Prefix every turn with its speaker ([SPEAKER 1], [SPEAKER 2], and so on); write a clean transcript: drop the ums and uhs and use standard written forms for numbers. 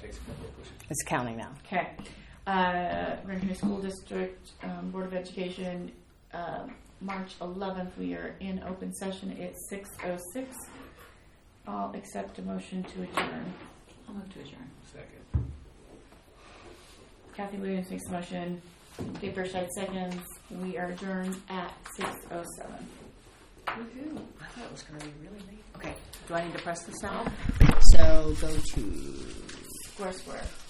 [SPEAKER 1] basically what we're pushing.
[SPEAKER 2] It's counting now.
[SPEAKER 3] Okay. Grand County School District Board of Education, March 11th, we are in open session. It's 6:06. I'll accept a motion to adjourn.
[SPEAKER 4] I'll move to adjourn.
[SPEAKER 1] Second.
[SPEAKER 3] Kathy Williams makes a motion. Kate Burscheid seconds. We are adjourned at 6:07.
[SPEAKER 4] Woohoo. I thought it was going to be really late. Okay. Do I need to press this now?
[SPEAKER 2] So go to
[SPEAKER 3] Square.